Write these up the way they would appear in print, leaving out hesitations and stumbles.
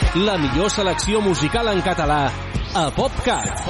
La millor selecció musical en català a PopCat.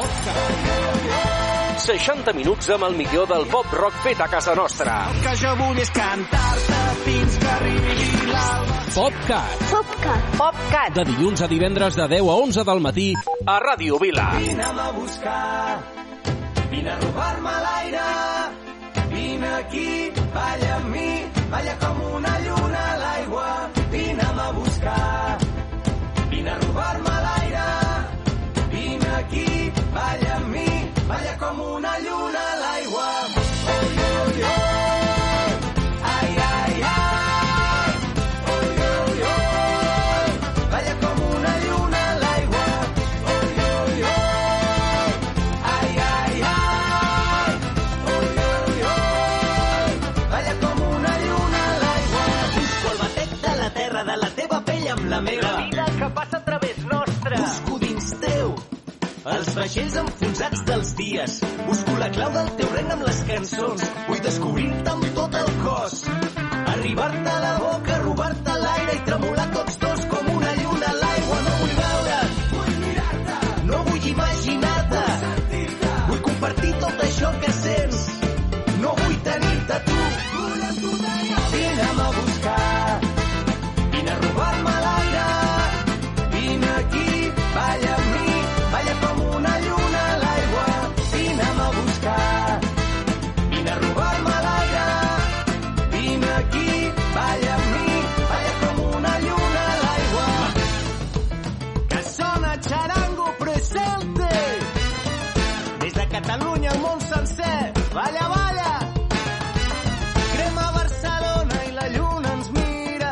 60 minuts amb el millor del pop rock fet a casa nostra. El que jo vull és cantar-te fins que arribi l'alba. PopCat. De dilluns a divendres de 10 a 11 del matí a Ràdio Vila. Vine'm a buscar, vine a robar-me l'aire, vine aquí, balla amb mi, balla com una lluna a l'aigua. Vine'm a buscar, vine a robar-me l'aire, vine aquí, balla amb mi, balla com una lluna a l'aigua. Oi, oi, oi, ai, ai, ai, oi, oi, oi, balla com una lluna a l'aigua. Oi, oi, oi, ai, ai, ai, oi, oi, oi, balla com una lluna a l'aigua. Busco el batec de la terra, de la teva pell amb la meva. La vida que passa a través nostre. Busco dins teu els vaixells enfonsats dels dies. Busco la clau del teu regne amb les cançons. Vull descobrir-te amb tot el cos. Arribar-te a la boca, robar-te l'aire i tremolar tots dos com una lluna a l'aigua. No vull veure't, vull mirar-te. No vull imaginar-te, vull sentir-te. Vull compartir tot això que sents. No vull tenir-te tu. Vull amb tu tenir. Vine'm a buscar, vine a robar-me l'aire, vine aquí, balla amb mi, balla com una lluna a l'aigua. Vine'm a buscar, vine a robar-me l'aire, vine aquí, balla amb mi, balla com una lluna a l'aigua. Que sona charango presente, des de Catalunya al món sencer. Balla, balla, crema Barcelona i la lluna ens mira.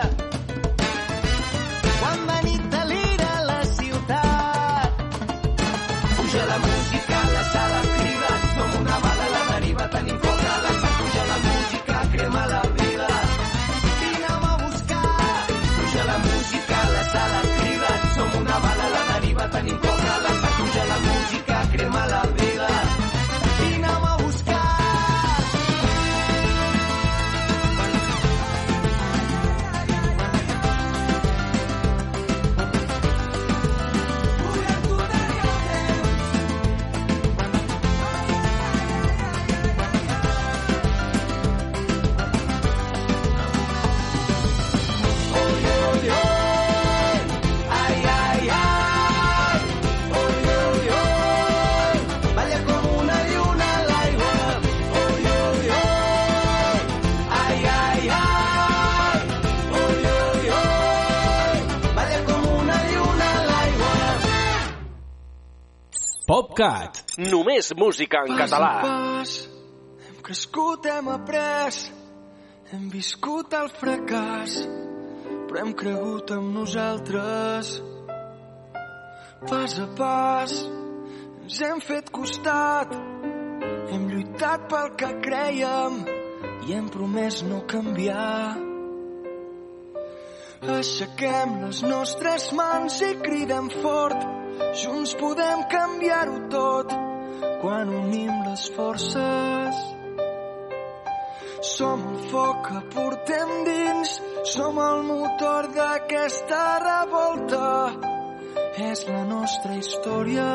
Quan de nit delira la ciutat, puja la música, la sala crida, som una bala a la deriva, tenim foc a la sang, puja la música, crema la vida. Vine'm a buscar, puja la música, la sala crida, som una bala a la deriva, tenim foc a la sang, puja la música, crema la vida. Vine'm a buscar. PopCat. Només música en català. Pas, hem crescut, hem après, hem viscut el fracàs, però hem cregut en nosaltres. Pas a pas, ens hem fet costat, hem lluitat pel que crèiem i hem promès no canviar. Aixequem les nostres mans i cridem fort, junts podem canviar-ho tot quan unim les forces. Som el foc que portem dins, som el motor d'aquesta revolta. És la nostra història.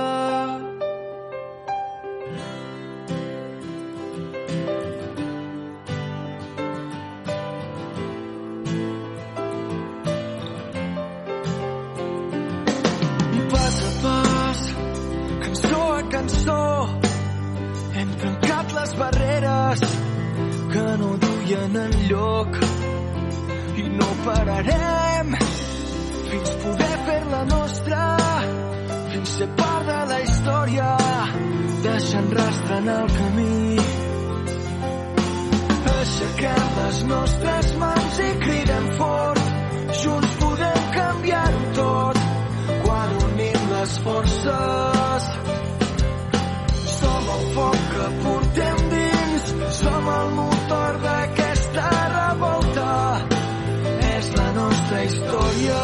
Cançó, hem trencat les barreres que no duien enlloc i no pararem fins poder fer-la nostra, fins ser part de la història, deixant rastre en el camí. Aixequem les nostres mans i cridem fort, junts podem canviar-ho tot quan unim les forces. Som el foc que portem dins, som el motor d'aquesta revolta. És la nostra història.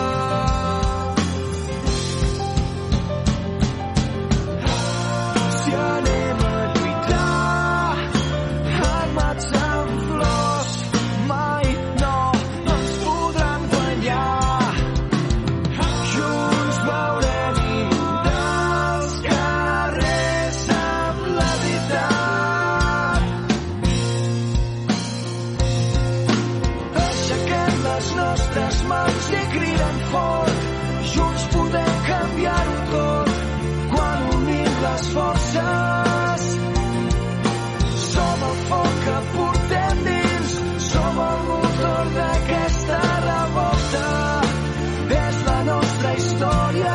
Si anem a lluitar, armats amb flors, mai no ens podran guanyar. nostres mans i cridem fort. Junts podem canviar-ho tot quan unim les forces. Som el foc que portem dins, som el motor d'aquesta revolta. És la nostra història.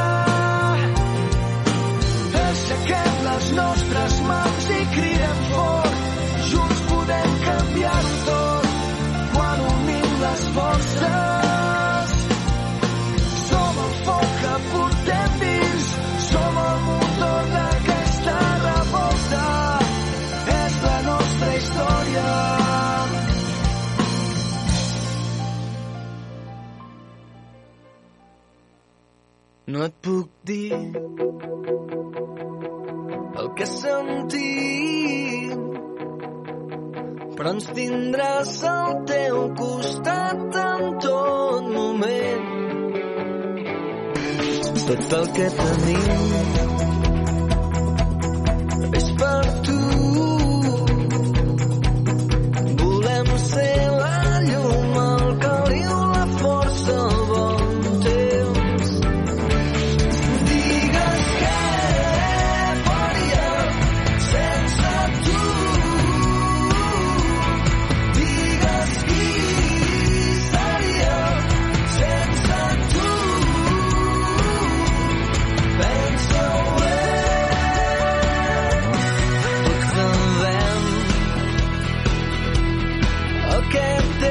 Aixequem les nostres mans i cridem fort. Junts podem canviar-ho tot quan unim les forces. Som el foc que portem dins, som el motor d'aquesta revolta. És la nostra història. No et puc dir el que sentim, però ens tindràs al teu costat en tot moment. Tot el que tenim és per tu. Volem ser la llum, el caliu, la força, el bon temps. Digues què faríem sense tu. Digues qui seríem sense tu. Pensa-ho bé. Tots sabem el que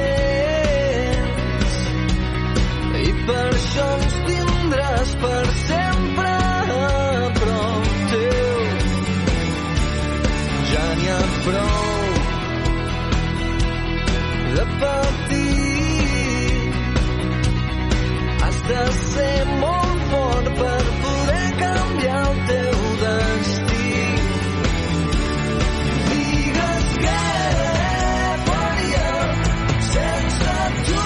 tens i per això ens tindràs per sempre a prop teu. Ja n'hi ha prou de patir. Has de ser molt fort per poder canviar el teu destí. Digues què faríem sense tu.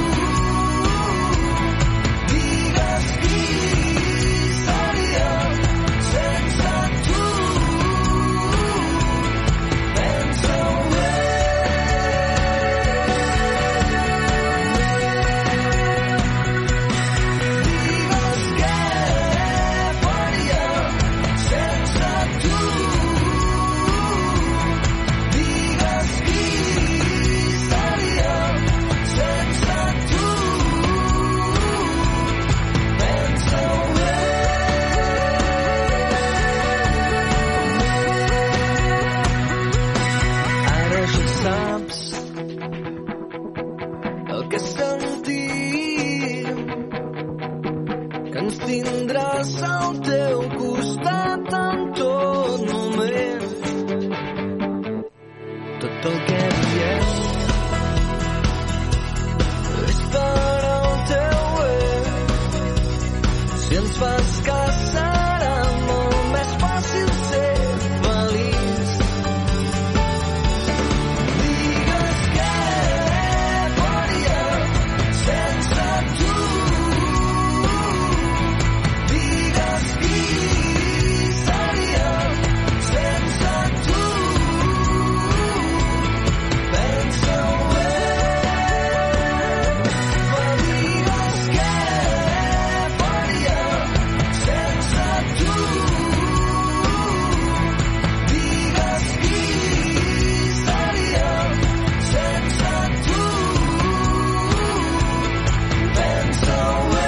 Digues qui seríem sense tu. Pensa-ho bé. Digues què faríem sense tu. Digues qui seríem sense tu. Pensa-ho bé. Ara ja saps el que sentim, que ens tindràs al teu costat en tot moment. Tot el que diem és per al teu bé. Si ens fas cas serà molt més fàcil ser feliç. Digues què faríem sense tu. Digues qui seríem sense tu. Pensa-ho bé. Digues què faríem sense tu. Digues qui seríem sense tu. Pensa-ho bé.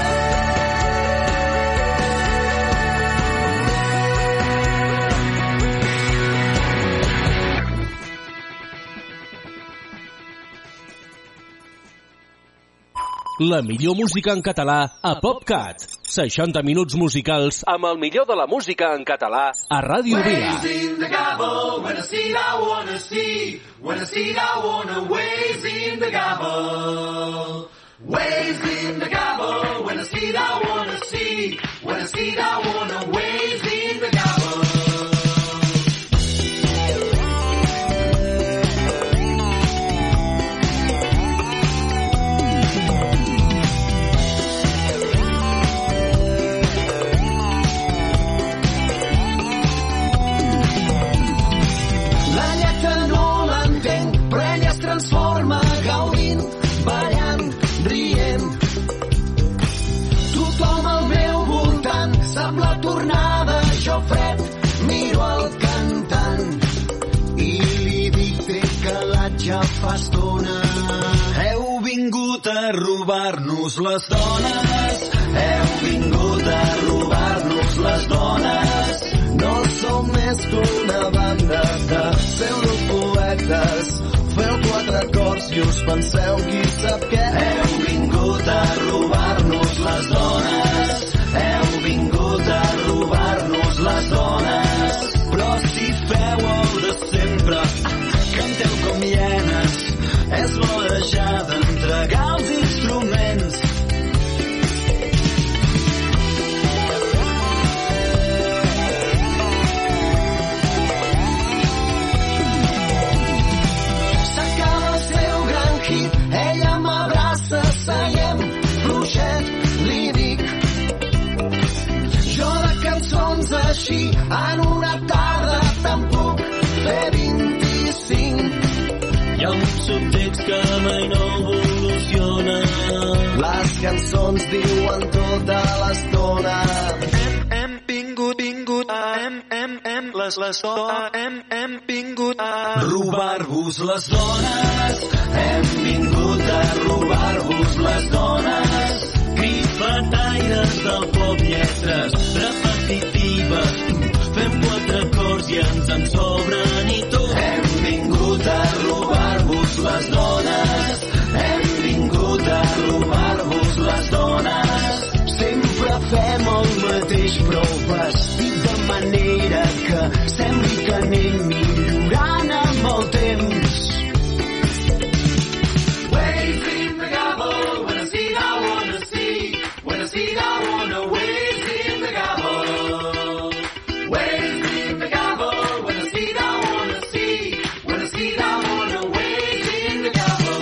La millor música en català a PopCat. 60 minuts musicals amb el millor de la música en català a Ràdio Vila. Waves in the gabble, when I see it I wanna see, when I see it I wanna waves in the gabble. Waves in the gabble, when I see it I wanna see, when I see it I wanna waves in the gabble. La lletra no l'entenc, però ella es transforma gaudint, ballant, rient, robar-nos les dones. Heu vingut a robar-nos les dones. No som més que una banda de pseudopoetes. Feu 4 acords i us penseu qui sap què. Heu vingut a robar-nos les dones. Heu vingut a robar-nos les dones. Però si feu el de sempre, canteu com hienes, és l'hora ja d'entregar els instruments. S'acaba el seu gran hit, ella m'abraça, seiem, fluixet, li dic. Jo de cançons així, en una tarda te'n puc fer 25. Hi ha un subtext que mai no evoluciona. Les cançons diuen tota l'estona. Hem vingut a robar-vos les dones. Hem vingut a robar-vos les dones. Grifetaires del pop, lletres repetitives. Fem 4 acords i ens en sobren i tot. Hem vingut a robar-vos les dones. Hem vingut a robar-vos les dones. Sempre fem el mateix, però vestit de manera que sembli que anem millorant amb el temps. Waves in the gobble, when I see I wanna see, when I see I wanna waves in the gobble. Waves in the gobble, when I see I wanna see, when I see I wanna waves in the gobble.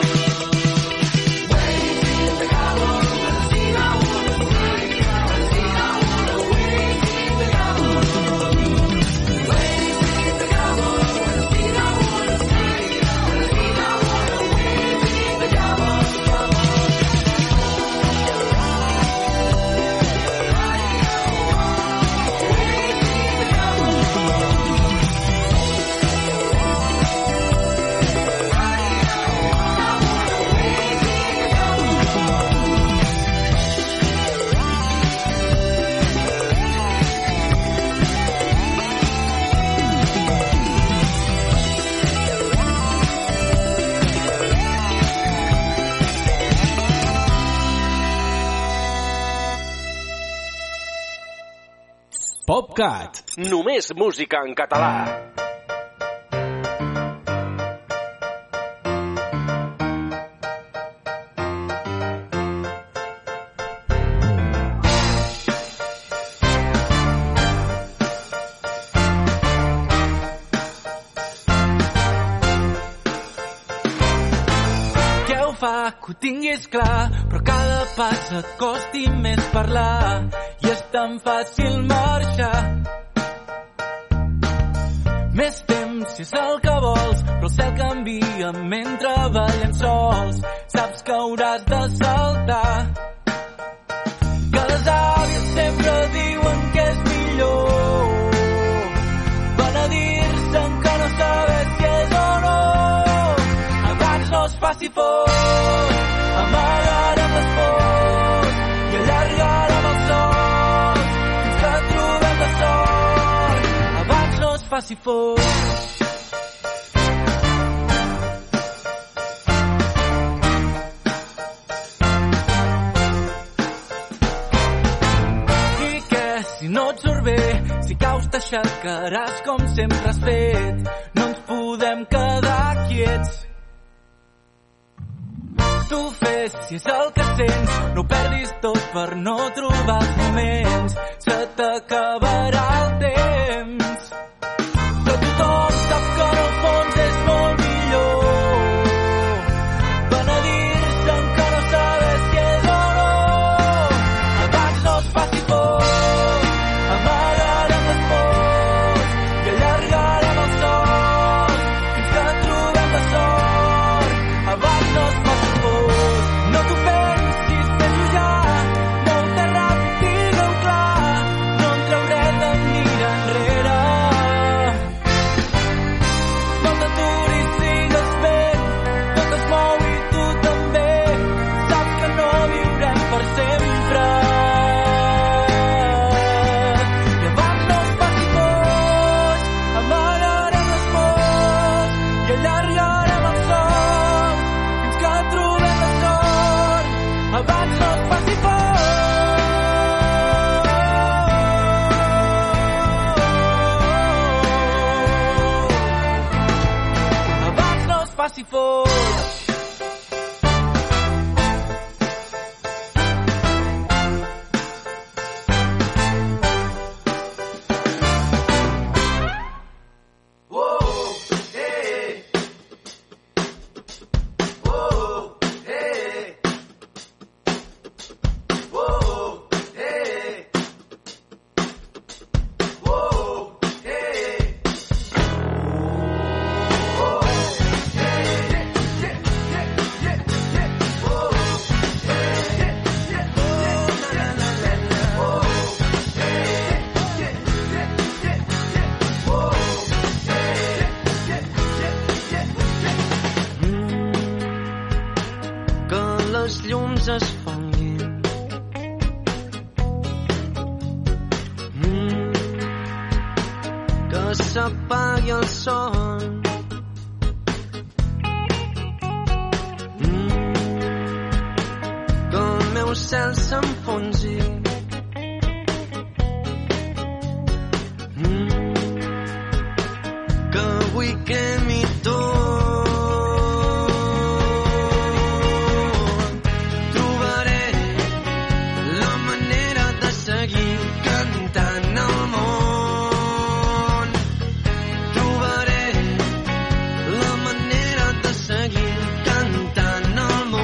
Waves in the gobble, when I see I wanna see, when I see I wanna waves in the gobble. Waves in the gobble, when I see I wanna see, when I see I wanna waves in the gobble. PopCat. Només música en català. Què ho fa que ho tinguis clar, però cada pas et costi més parlar i és tan fàcil marxar. Més temps si és el que vols, però el cel canvia mentre ballem sols. Saps que hauràs de saltar, que les àvies sempre diuen que és millor penedir-se en que no saber si és o no. Abans no es faci por, amagarem les pors i allargarem els sols fins que trobem la sort. Abans no es faci por. I què si no et surt bé, si caus t'aixecaràs com sempre has fet. No ens podem quedar quiets. Tu fes si és el que sents, no ho perdis tot per no trobar els moments. Se t'acabarà el temps, però tothom sap que en el fons és molt millor penedir-se en que no saber si és o no. Abans no es faci por, amagarem les pors i allargarem els sols fins que trobem la sort. Abans no es faci por, no t'ho pensis, fes-ho ja, molt més ràpid, digue-ho clar, no en trauré de mirar enrere. s'apagui el sol. Que el meu cel s'enfonsi. Que avui cremi tot. Trobaré la manera de seguir cantant al món. Trobaré la manera de seguir cantant al món.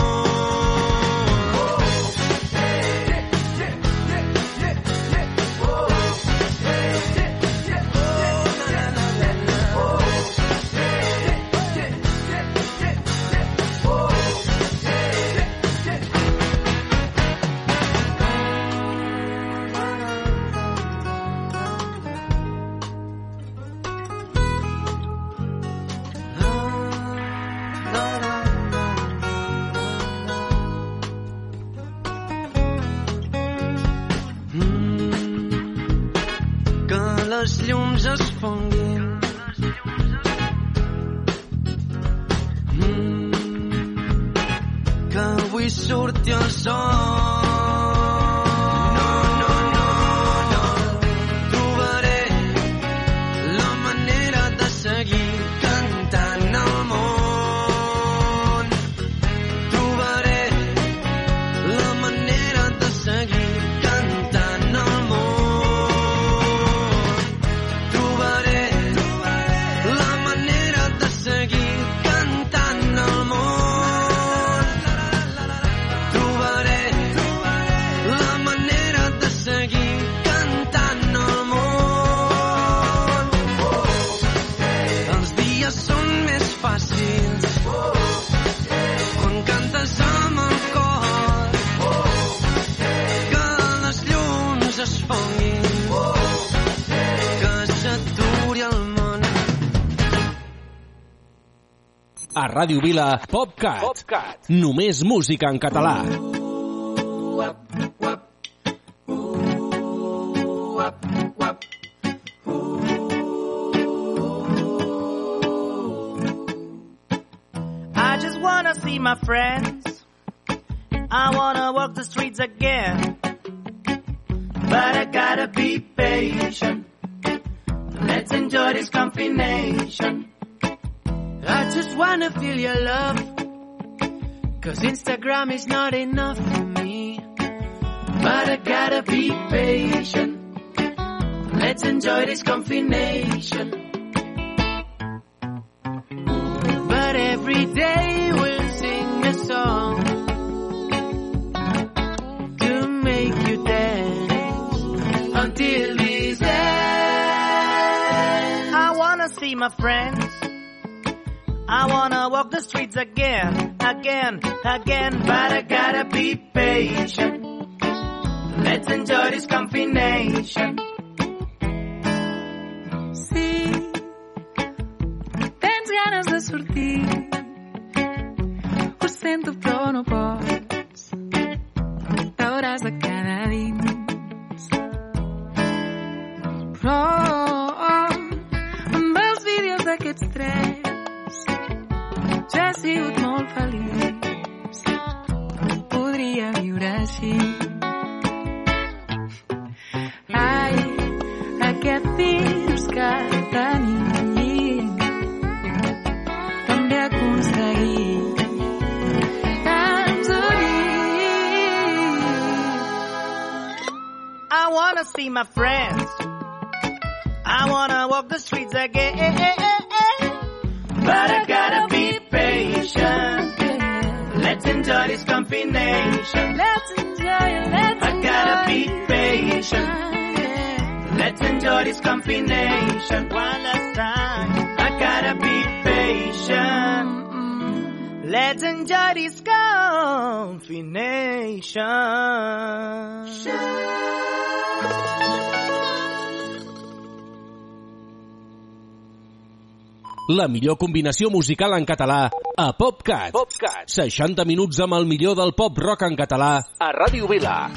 Que les llums es fonguin. Que avui surti el sol. No, no, no, no. Trobaré la manera de seguir cantant al món. Trobaré la manera de seguir cantant al món. Trobaré la manera de seguir cantant al món. Trobaré la manera de seguir cantant al món. Els dies són més fàcils quan cantes amb el cor. Que les llums es fonguin. Que s'aturi el món. A Ràdio Vila, PopCat. Només música en català. I just wanna see my friends. I wanna walk the streets again. But I gotta be patient. Let's enjoy this combination. I just wanna feel your love. 'Cause Instagram is not enough for me. But I gotta be patient. Let's enjoy this combination. But every day we'll sing a song to make you dance until this end. I wanna see my friends. I wanna walk the streets again, again, again. But I gotta be patient. Let's enjoy this combination. Sí, tens ganes de sortir. Ho sento, però no pots. T'hauràs de quedar dins. Però amb els vídeos d'aquests tres ja he sigut molt feliç. Podria viure així. Ai, aquest virus que tenim també ha aconseguit tants units. I wanna see my friends. I wanna walk the streets again. But I gotta be patient. Let's enjoy this combination. Let's enjoy it, let's I gotta be enjoy it. patient. Let's enjoy this combination. One last time. I gotta be patient. Let's enjoy this combination. La millor combinació musical en català a PopCat. 60 minuts amb el millor del pop rock en català a Ràdio Vila.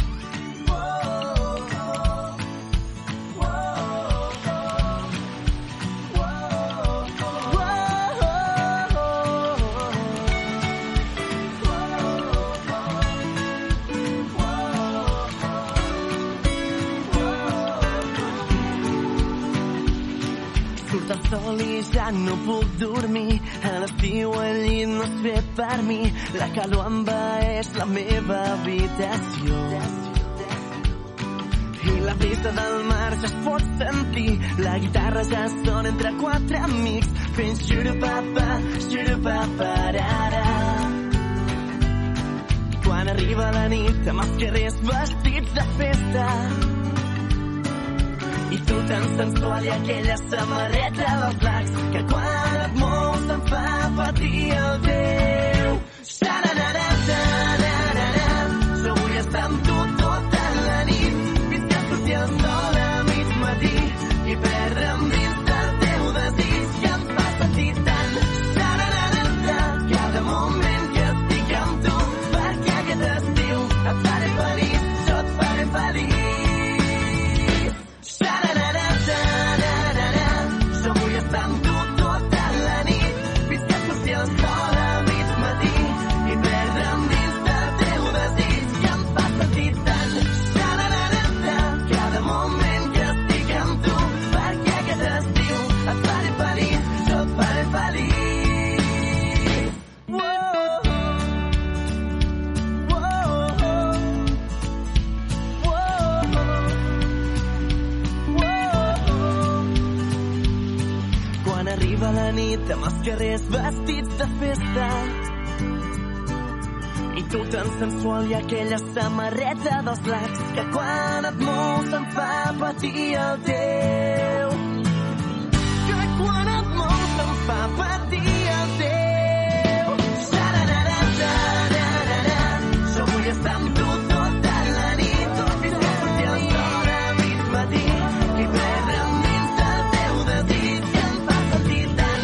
sol i ja no puc dormir. A l'estiu el llit no és fet per mi. La calor envaeix la meva habitació. I la brisa del mar ja es pot sentir. La guitarra ja sona entre quatre amics fent xurupapa-ra-ra. Quan arriba la nit amb els carrers vestits de festa i tu tan sensual i aquella samarreta dels lacs que quan et mous em fa patir el teu. Xararara-tararara, jo vull estar amb tu tota la nit fins que surti el sol a mig matí i perdre'm dins del teu desig que em fa sentir tant. Xararara, cada moment que estic amb tu perquè aquest estiu et faré feliç, jo et faré feliç. La nit amb els carrers vestits de festa i tu tan sensual i aquella samarreta dels lacs que quan et mous em fa patir el teu, que quan et mous em fa patir el teu. Xararara-tararara, jo vull estar amb tu tota la nit fins que surti el sol a mig matí i perdre'm dins del teu desig que em fa sentir tant.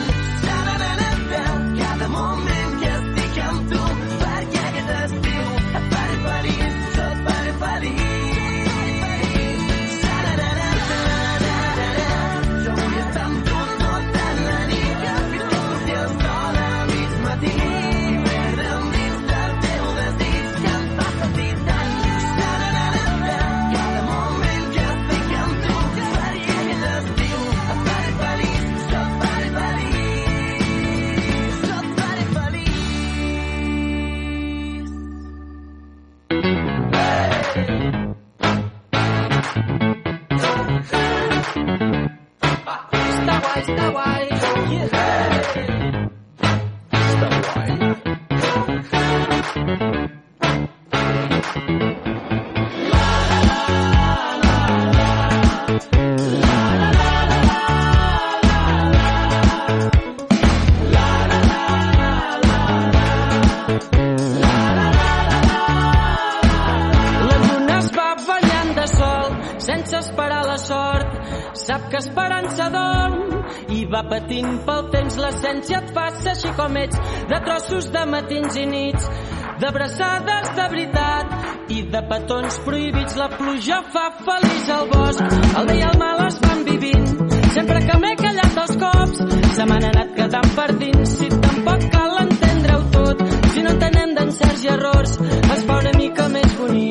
Cada moment que estic amb tu perquè aquest estiu et faré feliç, jo et faré feliç. Xararara-tararara, jo vull estar amb tu tota la nit fins que surti el sol a mig matí i perdre'm dins del teu desig que em fa sentir tant. Xararara, cada moment que estic amb tu perquè aquest estiu et faré feliç, jo et faré feliç. Está guay. Está guay. Sense esperar la sort, sap que esperança dorm i va patint pel temps. L'essència et passa així com ets, de trossos de matins i nits, d'abraçades de veritat i de petons prohibits. La pluja fa feliç al bosc, el bé i el mal es van vivint. Sempre que m'he callat els cops, se m'han anat quedant per dins. Si tampoc cal entendre-ho tot, si no entenem d'encerts i errors, es fa una mica més bonic.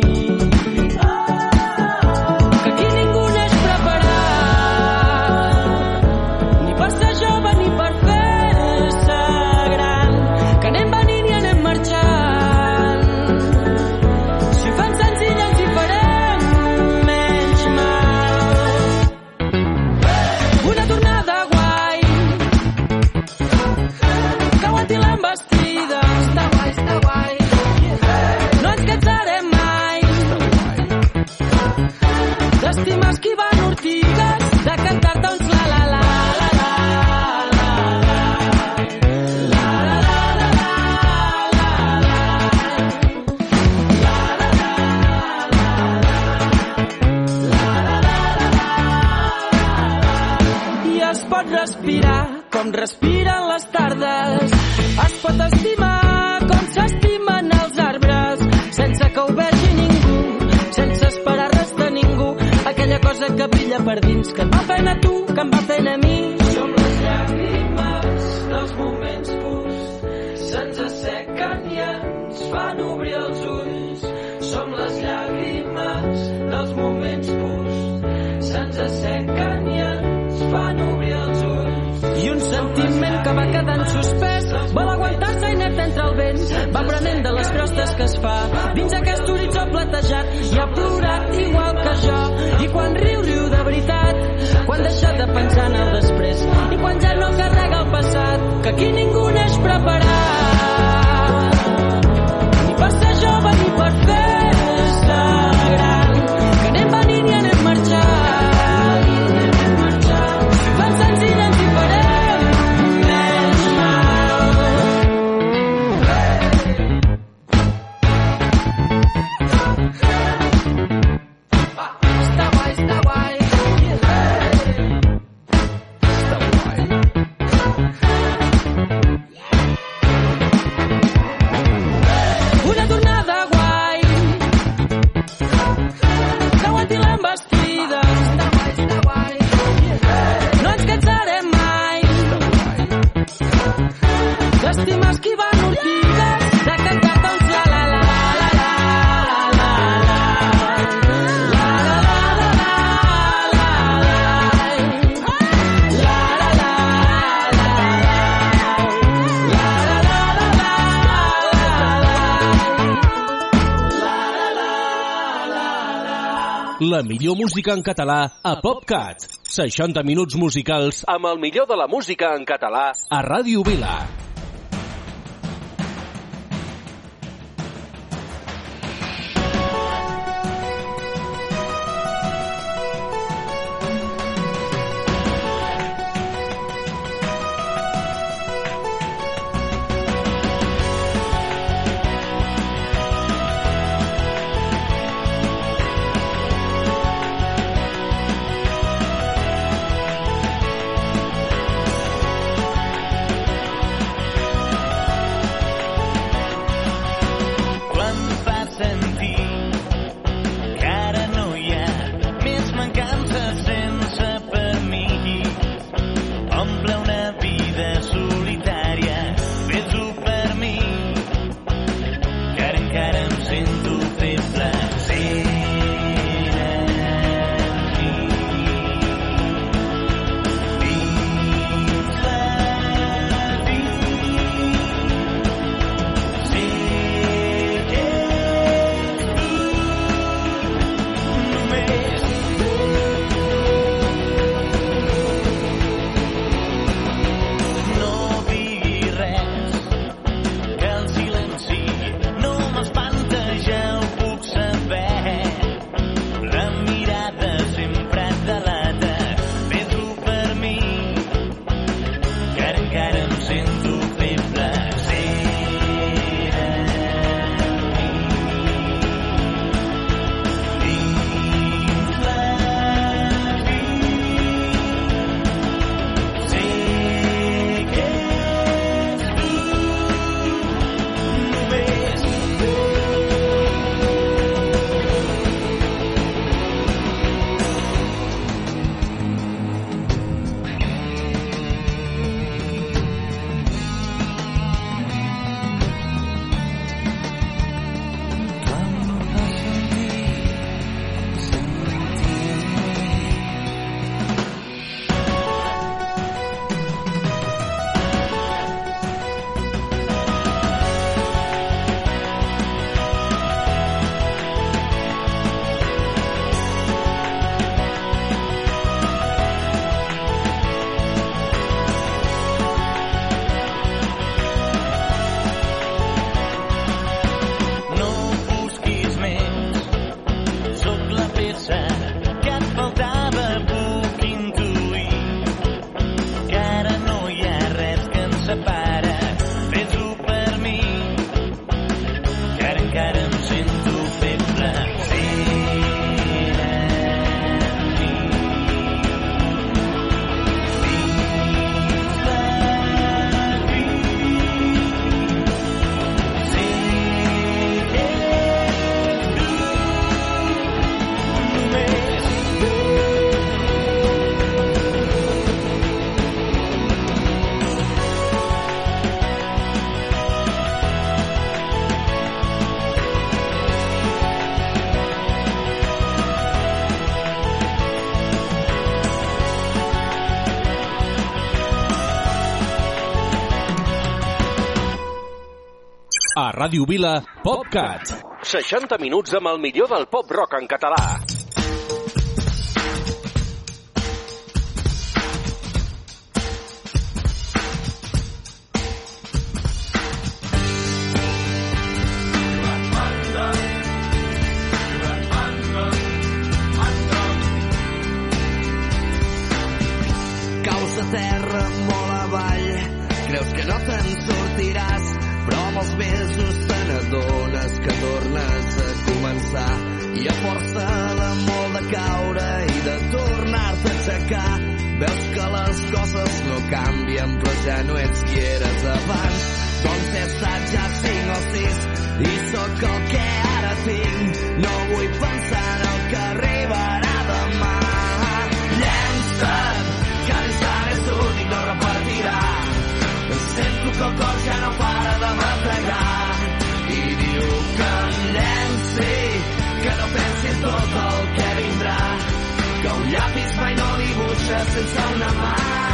Com respiren les tardes, es pot estimar com s'estimen els arbres, sense que ho vegi ningú, sense esperar res de ningú. Aquella cosa que brilla per dins, que et va fent a tu, que em va fent a mi. Som les llàgrimes dels moments purs, se'ns assequen i ens fan obrir els ulls. Som les llàgrimes dels moments purs, se'ns assequen i ens fan obrir els ulls. quedant suspès. Vol aguantar-se inert entre el vent. Va aprenent de les crostes que es fa dins aquest horitzó platejat. I ha plorat igual que jo. I quan riu, riu de veritat. Quan deixa de pensar en el després. I quan ja no carrega el passat. Que aquí ningú neix preparat. Ni per ser jove ni per fer-se gran. Que anem venint i anem marxant. Van senzill ens hi farem més mal. Està guai, està guai. Una tornada guai. Que aguanti l'embestida. No ens cansarem mai d'estimar esquivant ortigues, de cantar tots la la la la la la La millor música en català a PopCat. 60 minuts musicals amb el millor de la música en català a Ràdio Vila. Ràdio Vila, PopCat. 60 minuts amb el millor del pop-rock en català. Caus a terra molt avall, creus que no te'n sortiràs, però amb els mesos te n'adones que tornes a començar i a força de molt de caure i de tornar-te a aixecar veus que les coses no canvien però ja no ets qui eres abans. Doncs he estat ja 5 o 6 i sóc el que ara tinc, no vull pensar en el que arribarà demà. Llença't, que l'instant és únic, no repartirà. Sento que el cor ja no para de bategar i diu que em llenci, que no pensi en tot el que vindrà, que un llapis mai no dibuixa sense una mà.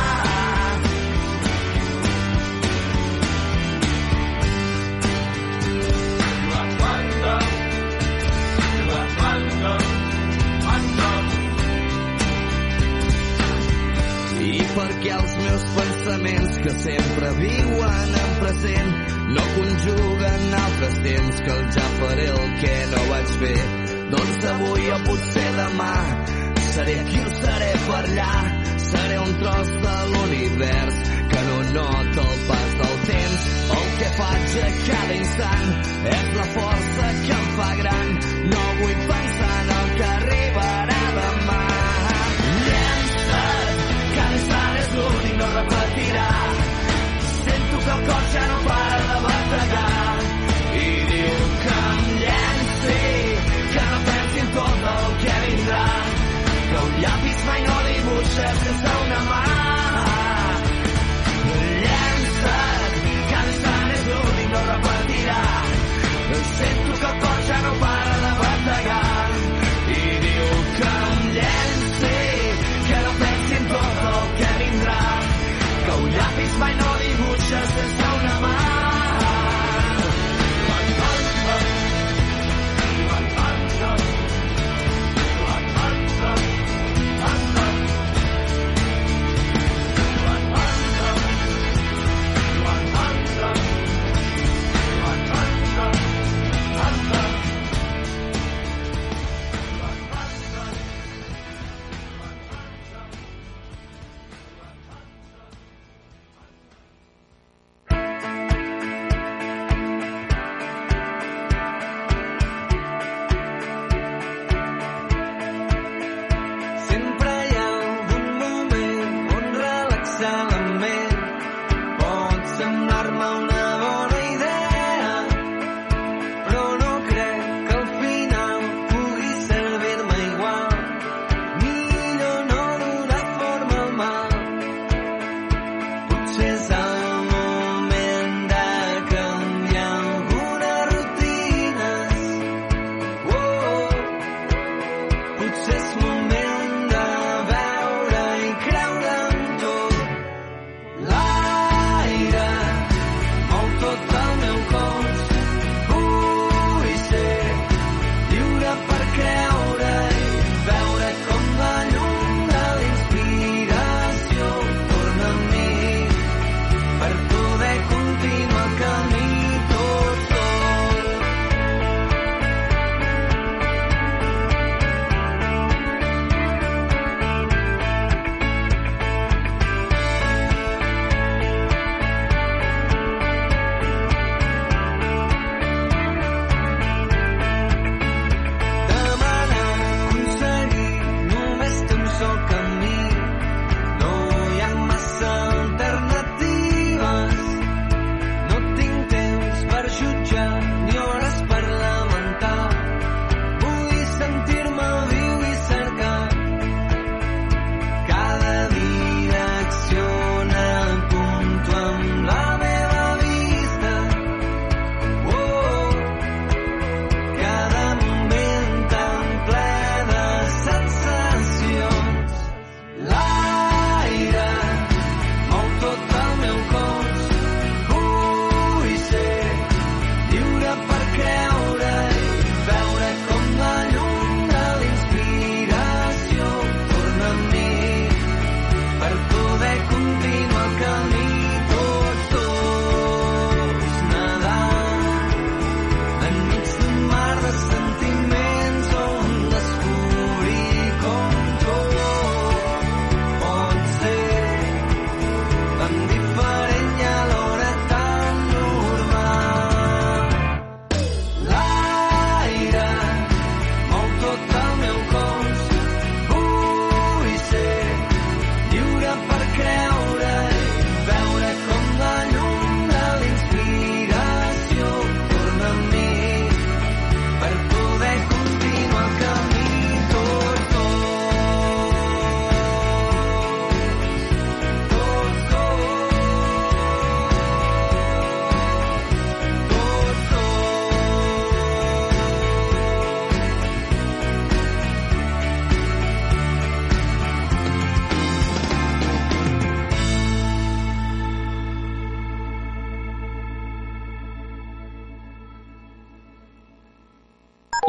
I perquè els meus pensaments que sempre viuen en present no conjuguen altres temps que el ja faré el que no vaig fer, doncs avui o potser demà seré aquí o seré per allà, seré un tros de l'univers que no nota el pas del temps. El que faig a cada instant és la força que em fa gran, no vull pensar en el que arribarà demà. L'únic no repetirà, sento que el cor ja no para de bategar i diu que em llenci, que no pensi en tot el que vindrà, que un llapis mai no dibuixa sense una mà. Llença't, que l'instant és únic, no repetirà, sento que el cor ja no para de bategar i diu que em llenci, que no pensi en tot el que vindrà, que un llapis mai no dibuixa sense una mà.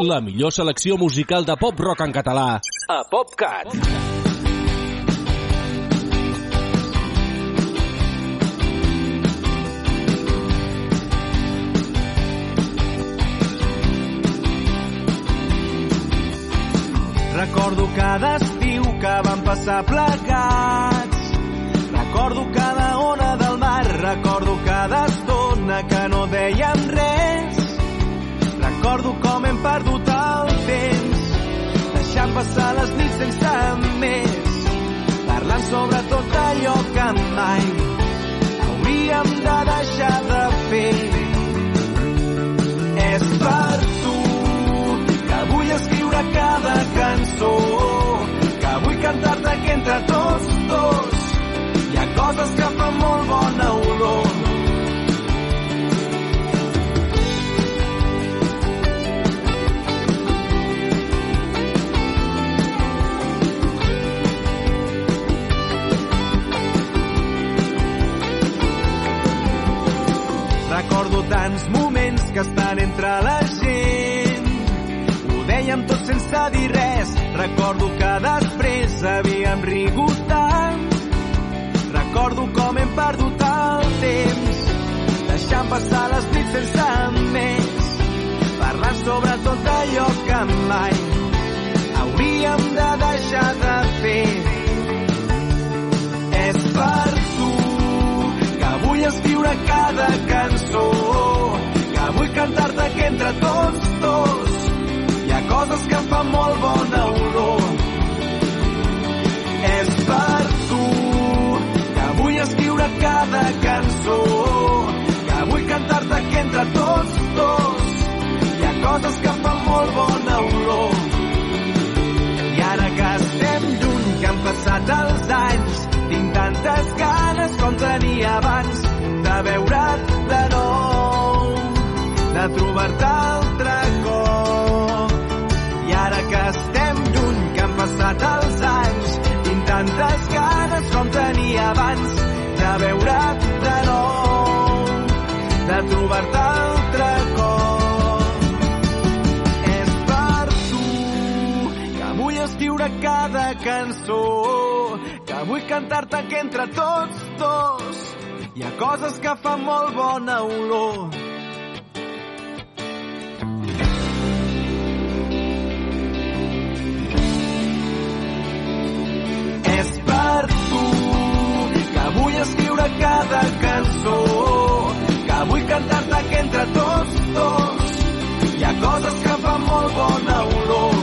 La millor selecció musical de pop-rock en català a PopCat. Recordo cada estiu que vam passar plegats. Recordo cada ona del mar. Recordo cada estona que no dèiem res. Recordo com hem perdut el temps, deixant passar les nits sense més, parlant sobre tot allò que mai hauríem de deixar de fer. És per tu que vull escriure cada cançó, que vull cantar-te que entre tots dos hi ha coses que fan molt bona olor. Recordo tants moments que estan entre la gent. Ho dèiem tot sense dir res. Recordo que després havíem rigut tant. Recordo com hem perdut el temps, deixant passar les nits sense més, parlant sobre tot allò que mai hauríem de deixar de fer. És per tu que vull escriure cada cançó, que vull cantar-te que entre tots dos hi ha coses que em fan molt bona olor. És per tu que vull escriure cada cançó, que vull cantar-te que entre tots dos hi ha coses que em fan molt bona olor. I ara que estem lluny, que han passat els anys, tinc tantes ganes com tenia abans de veure't de nou, de trobar-te altre cop. I ara que estem lluny, que han passat els anys, tinc tantes ganes com tenia abans de veure't de nou, de trobar-te altre cop. És per tu que vull escriure cada cançó, que vull cantar-te que entre tots dos hi ha coses que fan molt bona olor. És per tu que vull escriure cada cançó, que vull cantar-te que entre tots dos hi ha coses que fan molt bona olor.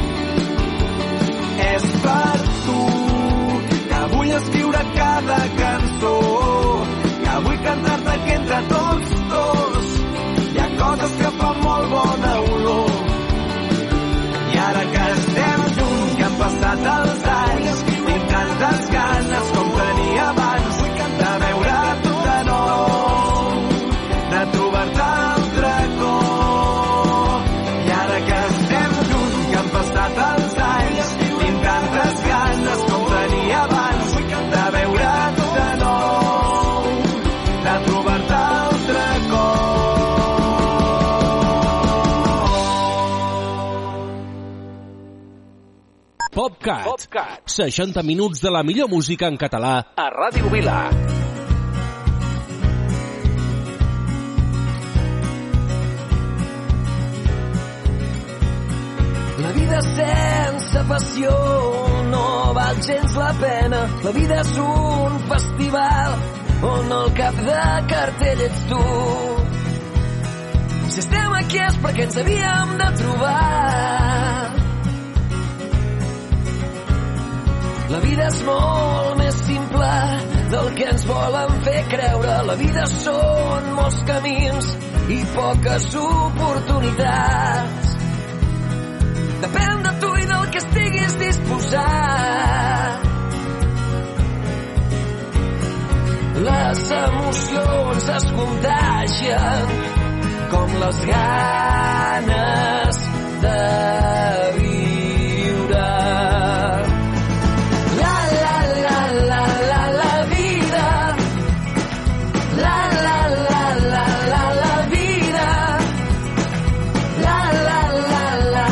És per tu que vull escriure cada cançó, que vull cantar-te que entre tots dos hi ha coses que fan molt bona olor. I ara que estem junts, que han passat els anys, tinc tantes ganes com tenia abans de veure't de nou, de trobar-te altre cop. I ara que estem junts, que han passat els anys, tinc tantes ganes com tenia abans de veure't de nou, de trobar-te altre cop. PopCat. 60 minuts de la millor música en català a Ràdio Vila. La vida sense passió no val gens la pena. La vida és un festival on el cap de cartell ets tu. Si estem aquí és perquè ens havíem de trobar. La vida és molt més simple del que ens volen fer creure. La vida són molts camins i poques oportunitats. Depèn de tu i del que estiguis disposat. Les emocions es contagien com les ganes de viure. La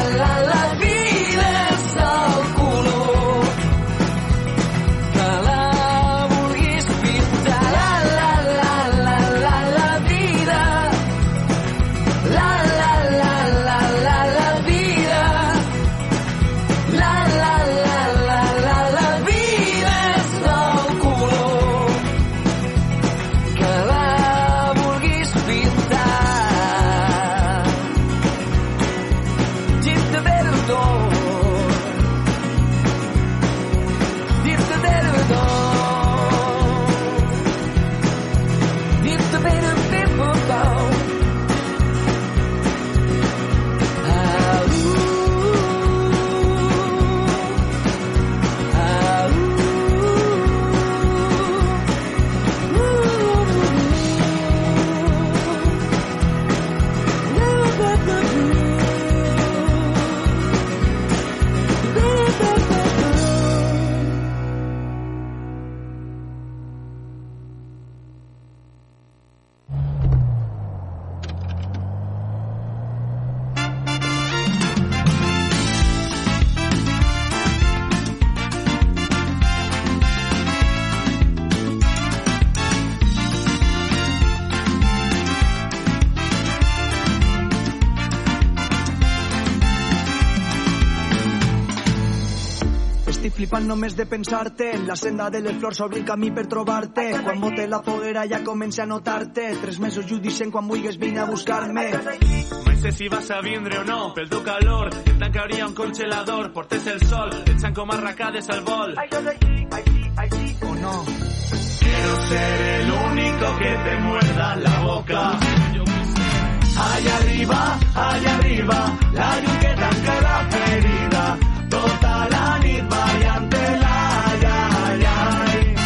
estic flipant només de pensar-te. En la senda de les flors obri el camí per trobar-te. Quan bote la foguera ja comença a notar-te. 3 mesos i ho dicen quan vulguis vine a buscar-me. Mai sé si vas a vindre o no, pel teu calor et tancaria un congelador, portes el sol, et xan com arracades al vol. O no. Quiero ser el único que te muerda la boca. Allá arriba, la llum que tanca la ferida. Tota la nit ballant-te-la, ai, ai, ai.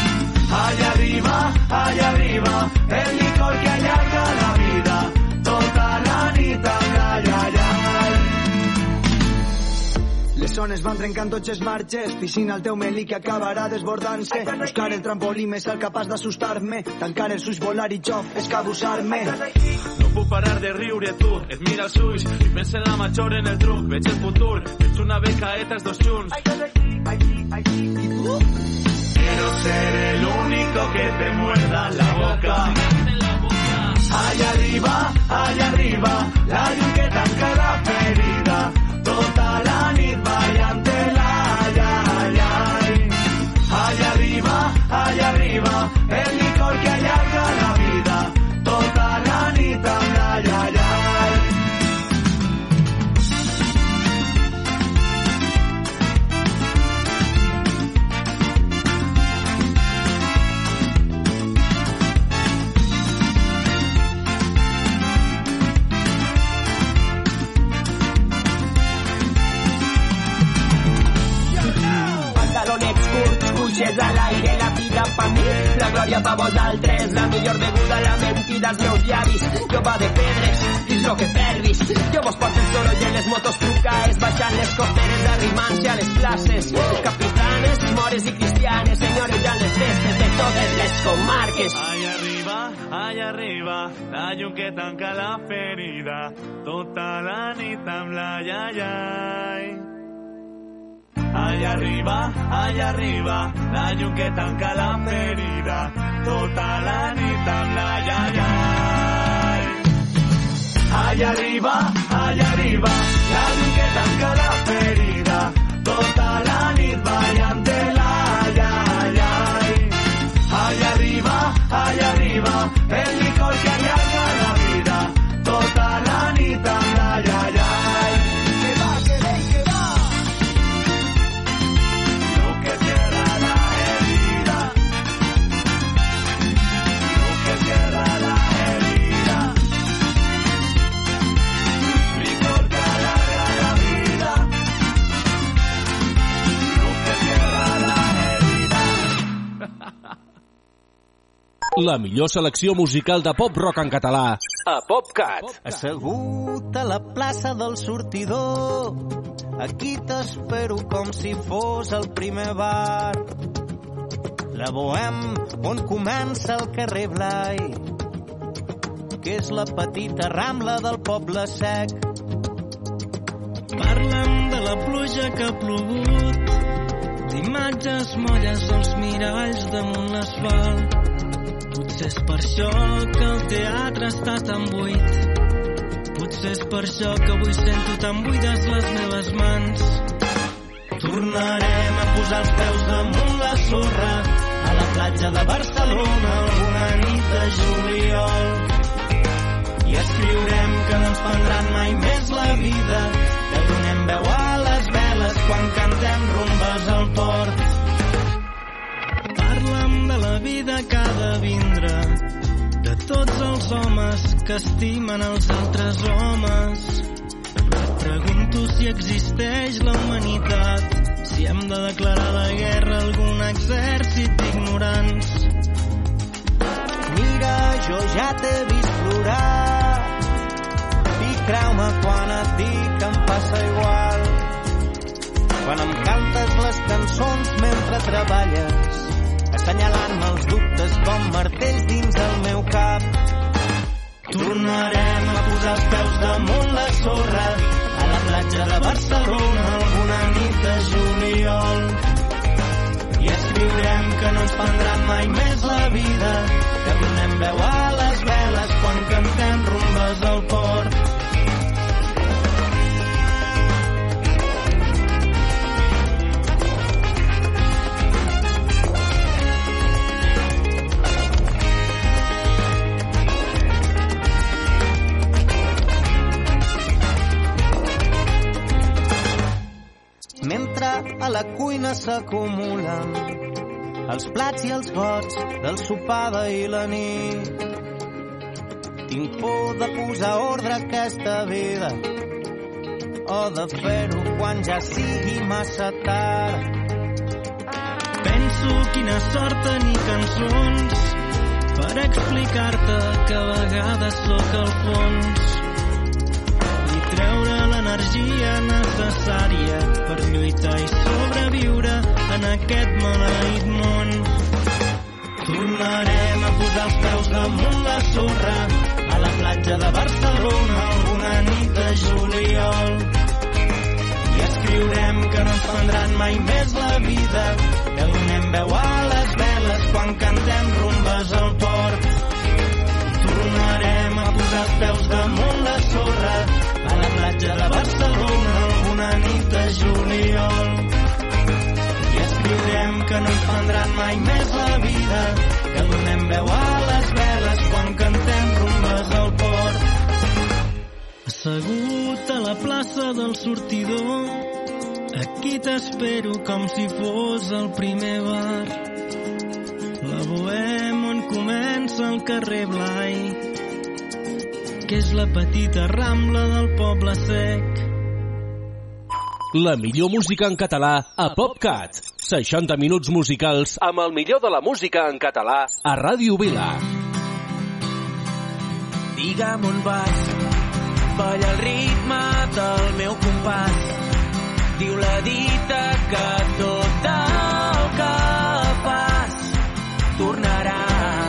Allá arriba, el licor que allarga la vida. Tota la nit amb la, ai, ai. Les zones van trencant tots els marges. Piscina al teu melí que acabarà desbordant-se. Buscar el trampolí més alt capaç d'assustar-me. Tancar els ulls, volar i jo, escabussar-me. No puc parar de riure, tu, et mira els ulls i pensa en la major, en el truc, veig el futur, veig una becaeta, els dos junts. I tu? Quiero ser el único que te muerda la boca. Allá arriba, la llum que tanca la ferida. Tota la nit ballant-te-la, ai, ai, ai. Allá arriba, el licor que allarga la vida. Tota la nit amb la, ai, ai, ai. Cuixes a l'aire, la vida pa mi, la glòria pa vosaltres, la millor beguda, la mentida als meus llavis, jo va de pedres, dins lo que perdis, jo vos porto el soroll en les motos trucaes, baixant les costeres, arrimant-se a les places, capitanes, mores i cristianes, senyores les festes de totes les comarques. Allá arriba, la llum que tanca la ferida, tota la nit amb la, ai, ai, ai. Allá arriba, la llum que tanca la ferida, tota la nit amb la, ai, ai, ai. Allá arriba, la llum que tanca la ferida, tota la nit ballant-te-la, ai, ai, ai. Allá arriba, el licor que allarga la vida, tota la nit amb la, ai, ai, ai. La millor selecció musical de pop-rock en català a PopCat. Assegut a la plaça del sortidor, aquí t'espero com si fos el primer bar. La Bohem, on comença el carrer Blai, que és la petita rambla del poble sec. Parlem de la pluja que ha plogut, d'imatges molles als miralls damunt l'asfalt. Potser és per això que el teatre està tan buit. Potser és per això que avui sento tan buides les meves mans. Tornarem a posar els peus damunt la sorra a la platja de Barcelona alguna nit de juliol. I escriurem que no ens prendran mai més la vida, que donem veu a les veles quan cantem rumbes al port. Parla'm de la vida que ha de vindre, de tots els homes que estimen els altres homes. Et pregunto si existeix la humanitat, si hem de declarar la guerra a algun exèrcit d'ignorants. Mira, jo ja t'he vist plorar i creu-me quan et dic em passa igual. Quan em cantes les cançons mentre treballes, assenyalant-me els dubtes com martells dins el meu cap. Tornarem a posar els peus damunt la sorra a la platja de Barcelona alguna nit de juliol. I escriurem que no ens prendran mai més la vida, que donem veu a les veles quan cantem rumbes al port. mentre a la cuina s'acumulen els plats i els gots del sopar d'ahir la nit. Tinc por de posar ordre a aquesta vida o de fer-ho quan ja sigui massa tard. Penso quina sort tenir cançons per explicar-te que a vegades sóc al fons i treure l'energia necessària per lluitar i sobreviure en aquest maleït món. Tornarem a posar els peus damunt la sorra a la platja de Barcelona alguna nit de juliol i escriurem que no ens prendran mai més la vida, que donem veu a les veles quan cantem rumbes al port. Tornarem a posar els peus damunt la sorra a la platja de Barcelona alguna nit de juliol i escriurem que no ens prendran mai més la vida, que donem veu a les veles quan cantem rumbes al port. Assegut a la plaça del sortidor, aquí t'espero com si fos el primer bar. La Bohème on comença el carrer Blai, que és la petita rambla del poble sec. La millor música en català a PopCat. 60 minuts musicals amb el millor de la música en català a Ràdio Vila. Digue'm on vas, balla el ritme del meu compàs. Diu la dita que tot el que fas tornarà.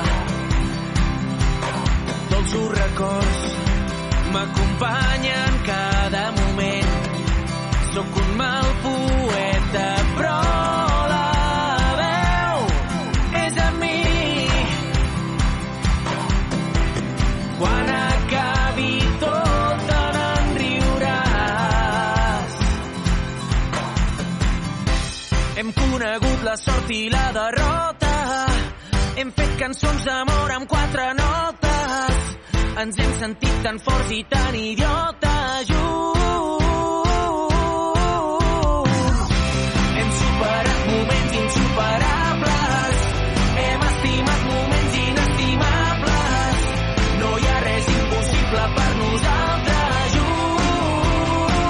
Dolços records m'acompanyen cada moment. Sóc un mal poeta, però la veu és en mi. Quan acabi tot te n'en riuràs. Hem conegut la sort i la derrota. Hem fet cançons d'amor amb 4 notes. Ens hem sentit tan forts i tan idiotes junts. Moments insuperables, hem estimat moments inestimables. No hi ha res impossible per nosaltres junts.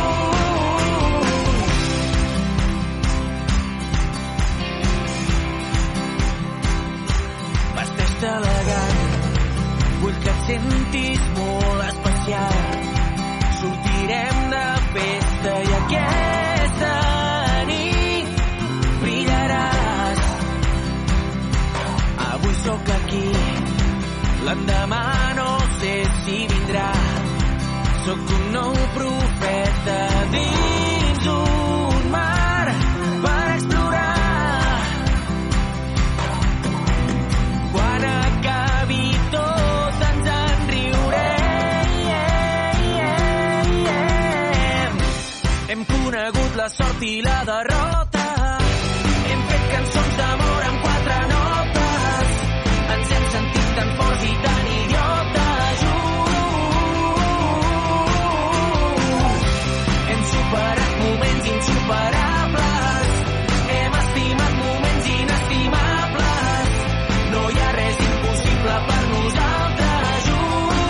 Vesteix-te elegant, vull que et sentis molt especial. Sortirem de festa i aquesta sóc aquí, l'endemà no sé si vindrà. Sóc un nou profeta dins un mar per explorar. Quan acabi tot ens en riurem. Hem conegut la sort i la derrota. Hem fet cançons d'amor amb 4 notes. Ens hem sentit tan forts i tan idiotes junts. Hem superat moments insuperables. Hem estimat moments inestimables. No hi ha res impossible per nosaltres junts.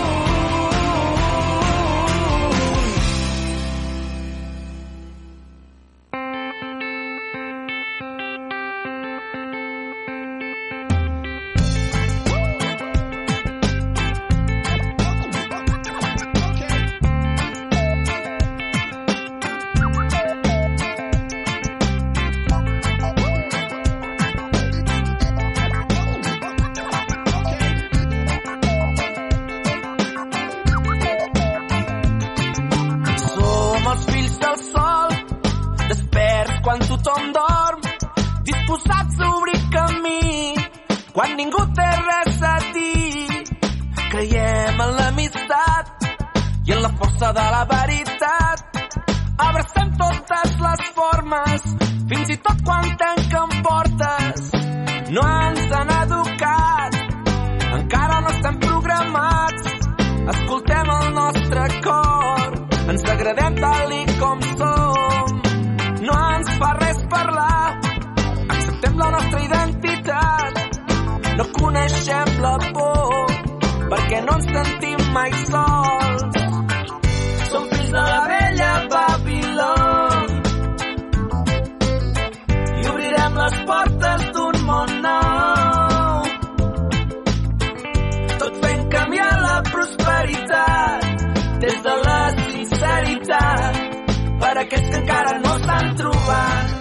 Quan tothom dorm, disposats a obrir camí, quan ningú té res a dir. Creiem en l'amistat i en la força de la veritat. Abracem totes les formes, fins i tot quan tanquen portes. No ens han educat, encara no estem programats. Escoltem el nostre cor, ens agradem tal i com som. No portem la nostra identitat. No coneixem la por, perquè no ens sentim mai sols. Som fills de la vella Babiló i obrirem les portes d'un món nou, tot fent canviar la prosperitat des de la sinceritat per a aquells que encara no s'han trobat.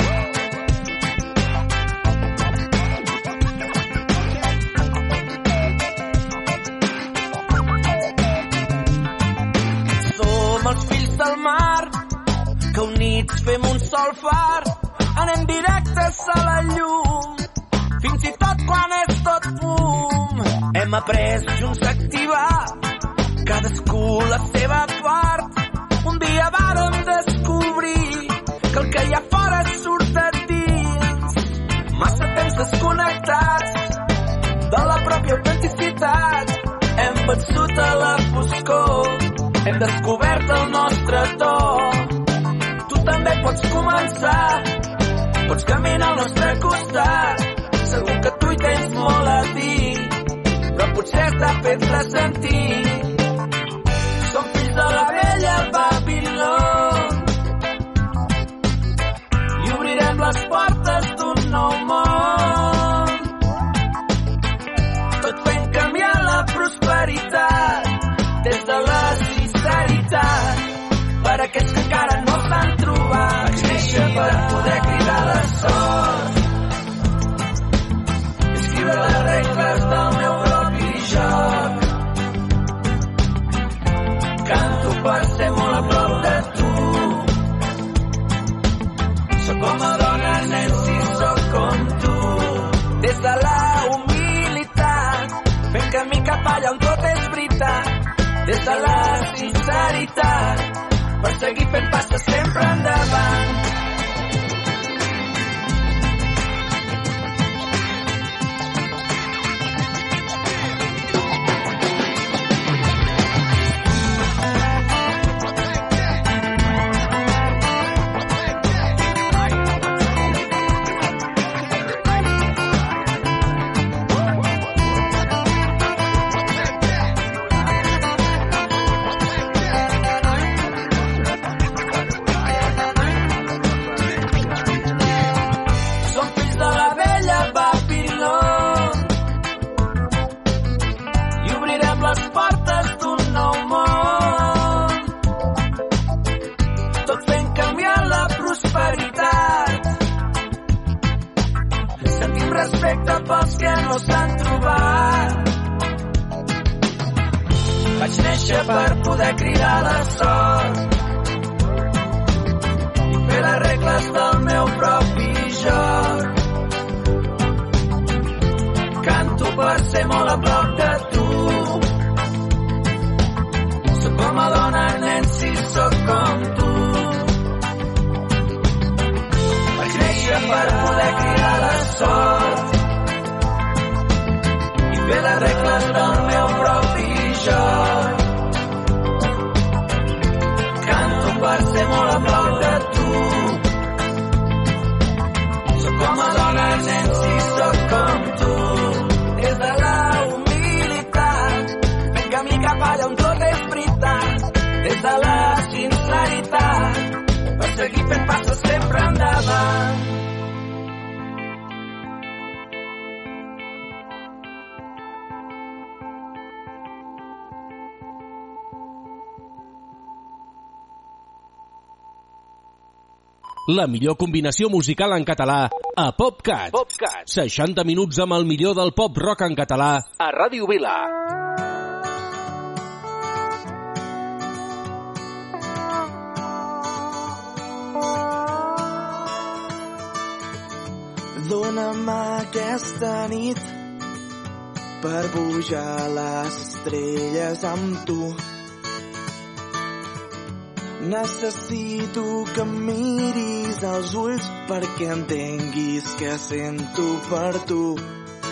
Els fills del mar, que units fem un sol far, anem directes a la llum, fins i tot quan és tot fum. Hem après junts a activar, cadascú la seva part. Un dia vàrem descobrir que el que hi ha fora surt a dins. Massa temps desconnectats de la pròpia autenticitat. Hem vençut a la foscor, hem descobert el nostre to. Tu també pots començar, pots caminar al nostre costat. Segur que tu hi tens molt a dir, però potser t'ha fet ressentir. Som fills de la vella Babiló i obrirem les portes d'un nou món, tot fent canviar la prosperitat des de la sinceritat per a aquells que encara no s'han trobat. Vaig néixer per poder cridar la sort, escriure les regles del meu propi joc. Canto per ser molt a prop de tu. Soc com a dona, nen, si soc com tu. Des de la humilitat, fent camí cap allà on tot és veritat. Des de la sinceritat, per seguir fent passes sempre endavant. Respecte pels que no s'han trobat. Vaig néixer per poder cridar la sort i fer les regles del meu propi joc. Canto per ser molt a prop de tu. Soc com a dona, nen, si soc com tu. Vaig néixer per poder cridar la sort i fer les regles del meu propi joc. Canto per ser molt a prop de tu. Soc com a dona, nen, si soc com tu. Des de la humilitat, fent camí cap allà on tot és veritat. Des de la sinceritat, per seguir fent passes sempre endavant. La millor combinació musical en català a PopCat. 60 minuts amb el millor del pop rock en català a Ràdio Vila. Dóna'm aquesta nit per pujar les estrelles amb tu. Necessito que em miris als ulls perquè entenguis què sento per tu.